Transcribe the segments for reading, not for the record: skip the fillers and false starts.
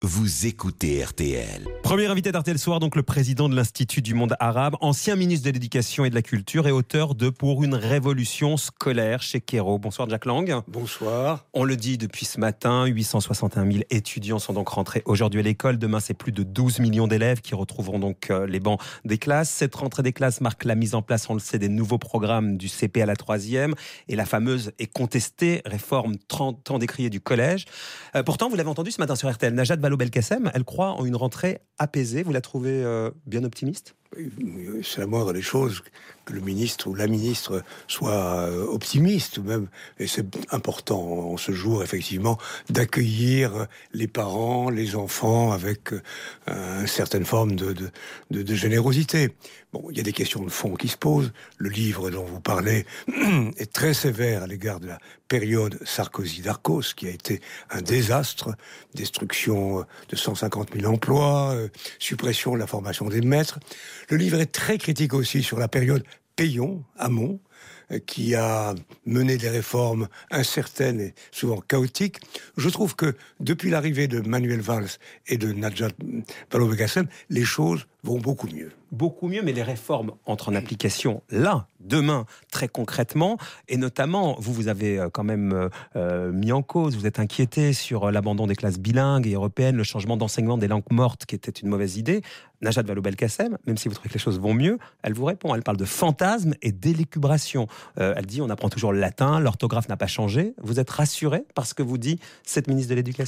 Vous écoutez RTL. Premier invité d'RTL Soir, donc le président de l'Institut du monde arabe, ancien ministre de l'Éducation et de la Culture et auteur de Pour une révolution scolaire chez Kero. Bonsoir Jack Lang. Bonsoir. On le dit depuis ce matin, 861 000 étudiants sont donc rentrés aujourd'hui à l'école. Demain, c'est plus de 12 millions d'élèves qui retrouveront donc les bancs des classes. Cette rentrée des classes marque la mise en place, on le sait, des nouveaux programmes du CP à la 3e et la fameuse et contestée réforme 30 ans décriée du collège. Pourtant, vous l'avez entendu ce matin sur RTL, Najat Vallaud-Belkacem, elle croit en une rentrée apaisée. Vous la trouvez bien optimiste ? C'est la moindre des choses que le ministre ou la ministre soit optimiste même. Et c'est important en ce jour, effectivement, d'accueillir les parents, les enfants avec une certaine forme de générosité. Bon, il y a des questions de fond qui se posent. Le livre dont vous parlez est très sévère à l'égard de la période Sarkozy-Darcos, qui a été un désastre, destruction de 150 000 emplois, suppression de la formation des maîtres. Le livre est très critique aussi sur la période Peillon-Hamon, qui a mené des réformes incertaines et souvent chaotiques. Je trouve que depuis l'arrivée de Manuel Valls et de Najat Vallaud-Belkacem, les choses vont beaucoup mieux. Beaucoup mieux, mais les réformes entrent en application là, demain, très concrètement. Et notamment, vous avez quand même mis en cause, vous êtes inquiété sur l'abandon des classes bilingues et européennes, le changement d'enseignement des langues mortes, qui était une mauvaise idée. Najat Vallaud-Belkacem, même si vous trouvez que les choses vont mieux, elle vous répond. Elle parle de fantasme et d'élucubration. Elle dit on apprend toujours le latin, l'orthographe n'a pas changé. Vous êtes rassuré par ce que vous dit cette ministre de l'Éducation ?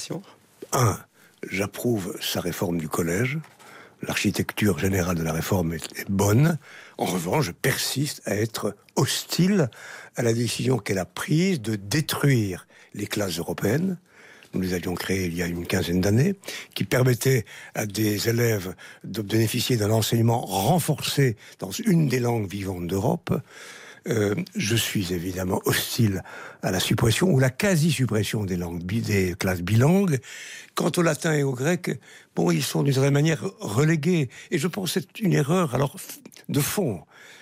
J'approuve sa réforme du collège. L'architecture générale de la réforme est bonne. En revanche, je persiste à être hostile à la décision qu'elle a prise de détruire les classes européennes. Nous les avions créées il y a une quinzaine d'années, qui permettaient à des élèves de bénéficier d'un enseignement renforcé dans une des langues vivantes d'Europe. Je suis évidemment hostile à la suppression ou la quasi-suppression des classes bilingues. Quant au latin et au grec, bon, ils sont d'une certaine manière relégués. Et je pense que c'est une erreur alors de fond.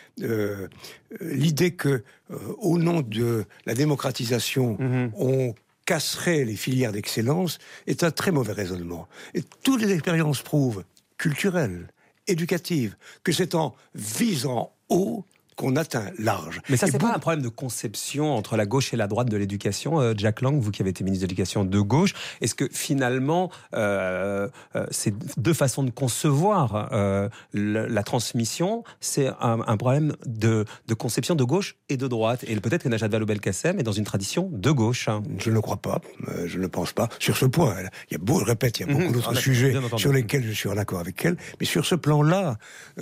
L'idée que, au nom de la démocratisation, on casserait les filières d'excellence est un très mauvais raisonnement. Et toutes les expériences prouvent, culturelles, éducatives, que c'est en visant haut qu'on atteint large. Mais ça, c'est pas un problème de conception entre la gauche et la droite de l'éducation, Jack Lang, vous qui avez été ministre de l'Éducation de gauche. Est-ce que finalement, ces deux façons de concevoir la transmission, c'est un problème de conception de gauche et de droite ? Et peut-être que Najat Vallaud-Belkacem est dans une tradition de gauche. Je ne le crois pas, je ne pense pas. Sur ce point, il y a beaucoup d'autres sujets sur lesquels je suis en accord avec elle. Mais sur ce plan-là,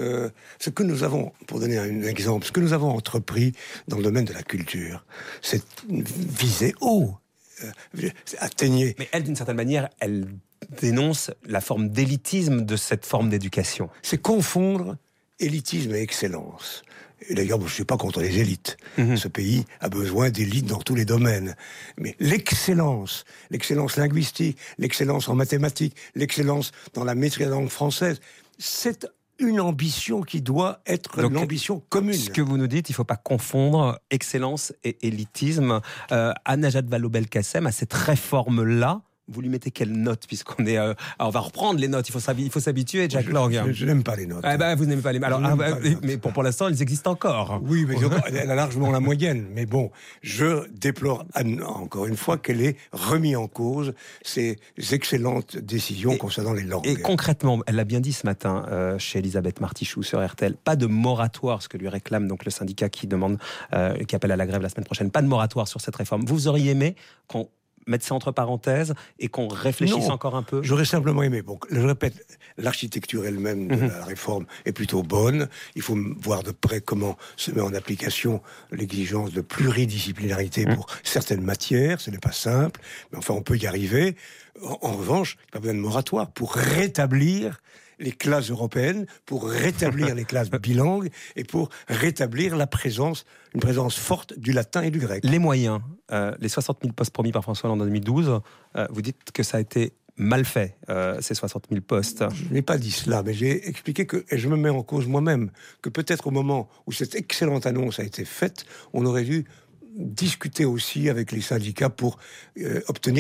ce que nous avons, pour donner un exemple, ce que nous avons entrepris dans le domaine de la culture, c'est viser haut, atteigner. Mais elle, d'une certaine manière, elle dénonce la forme d'élitisme de cette forme d'éducation. C'est confondre élitisme et excellence. Et d'ailleurs, je ne suis pas contre les élites. Ce pays a besoin d'élites dans tous les domaines. Mais l'excellence linguistique, l'excellence en mathématiques, l'excellence dans la maîtrise de la langue française, c'est une ambition qui doit être l'ambition commune. Ce que vous nous dites, il ne faut pas confondre excellence et élitisme. À Najat Vallaud-Belkacem, à cette réforme-là, vous lui mettez quelle note, puisqu'on est... on va reprendre les notes, il faut s'habituer, Jack Lang. Je n'aime pas les notes. Vous n'aimez pas les notes. Mais pour l'instant, elles existent encore. Oui, mais elle a largement la moyenne. Mais bon, je déplore encore une fois qu'elle ait remis en cause ces excellentes décisions concernant les langues. Et concrètement, elle l'a bien dit ce matin chez Elisabeth Martichoux sur RTL, pas de moratoire, ce que lui réclame donc le syndicat qui appelle à la grève la semaine prochaine, pas de moratoire sur cette réforme. Vous auriez aimé qu'on mettre ça entre parenthèses et qu'on réfléchisse encore un peu ? J'aurais simplement aimé. Bon, je répète, l'architecture elle-même de la réforme est plutôt bonne. Il faut voir de près comment se met en application l'exigence de pluridisciplinarité pour certaines matières. Ce n'est pas simple, mais enfin, on peut y arriver. En revanche, il n'y a pas besoin de moratoire pour rétablir les classes européennes, pour rétablir les classes bilingues et pour rétablir une présence forte du latin et du grec. Les moyens, les 60 000 postes promis par François Hollande en 2012, vous dites que ça a été mal fait, ces 60 000 postes. Je n'ai pas dit cela, mais j'ai expliqué et je me mets en cause moi-même, que peut-être au moment où cette excellente annonce a été faite, on aurait dû discuter aussi avec les syndicats pour obtenir la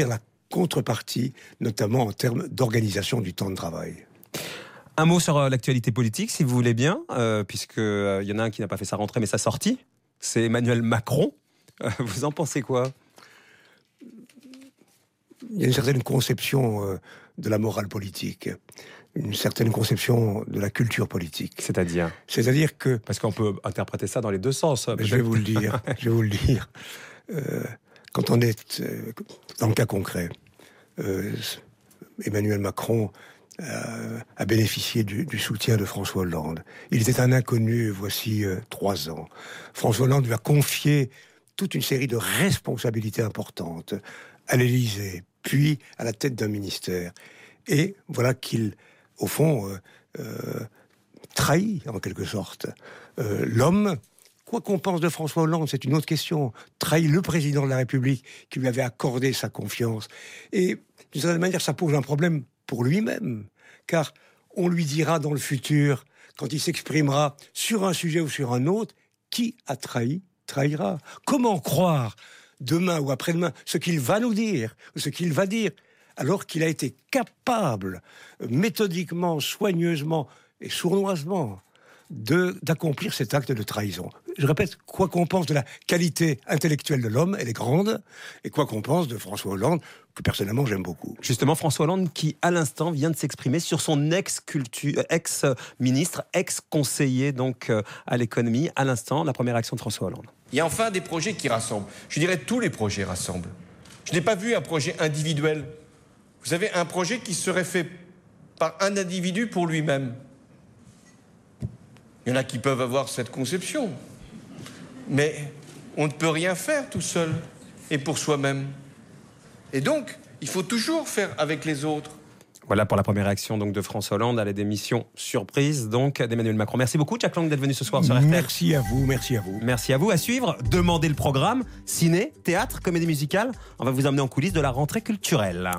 contrepartie, notamment en termes d'organisation du temps de travail. Un mot sur l'actualité politique, si vous voulez bien, puisqu'il y en a un qui n'a pas fait sa rentrée, mais sa sortie. C'est Emmanuel Macron. Vous en pensez quoi ? Il y a une certaine conception de la morale politique, une certaine conception de la culture politique. C'est-à-dire que... Parce qu'on peut interpréter ça dans les deux sens. Je vais vous le dire. Quand on est dans le cas concret, Emmanuel Macron a bénéficié du soutien de François Hollande. Il était un inconnu voici 3 ans. François Hollande lui a confié toute une série de responsabilités importantes à l'Élysée, puis à la tête d'un ministère. Et voilà qu'il, au fond, trahit en quelque sorte l'homme. Quoi qu'on pense de François Hollande, c'est une autre question. Trahit le président de la République qui lui avait accordé sa confiance. Et d'une certaine manière, ça pose un problème pour lui-même. Car on lui dira dans le futur, quand il s'exprimera sur un sujet ou sur un autre, qui a trahi, trahira. Comment croire demain ou après-demain ce qu'il va nous dire, ou ce qu'il va dire, alors qu'il a été capable, méthodiquement, soigneusement et sournoisement, d'accomplir cet acte de trahison. Je répète, quoi qu'on pense de la qualité intellectuelle de l'homme, elle est grande, et quoi qu'on pense de François Hollande, que personnellement j'aime beaucoup. Justement, François Hollande qui, à l'instant, vient de s'exprimer sur son ex-ministre, ex-conseiller donc à l'économie. À l'instant, la première action de François Hollande. Il y a enfin des projets qui rassemblent. Je dirais tous les projets rassemblent. Je n'ai pas vu un projet individuel. Vous avez un projet qui serait fait par un individu pour lui-même. Il y en a qui peuvent avoir cette conception. Mais on ne peut rien faire tout seul et pour soi-même. Et donc, il faut toujours faire avec les autres. Voilà pour la première réaction donc, de François Hollande à la démission surprise donc, d'Emmanuel Macron. Merci beaucoup, Jack Lang, d'être venu ce soir sur RTL. Merci à vous. Merci à vous. À suivre, demandez le programme. Ciné, théâtre, comédie musicale. On va vous emmener en coulisses de la rentrée culturelle.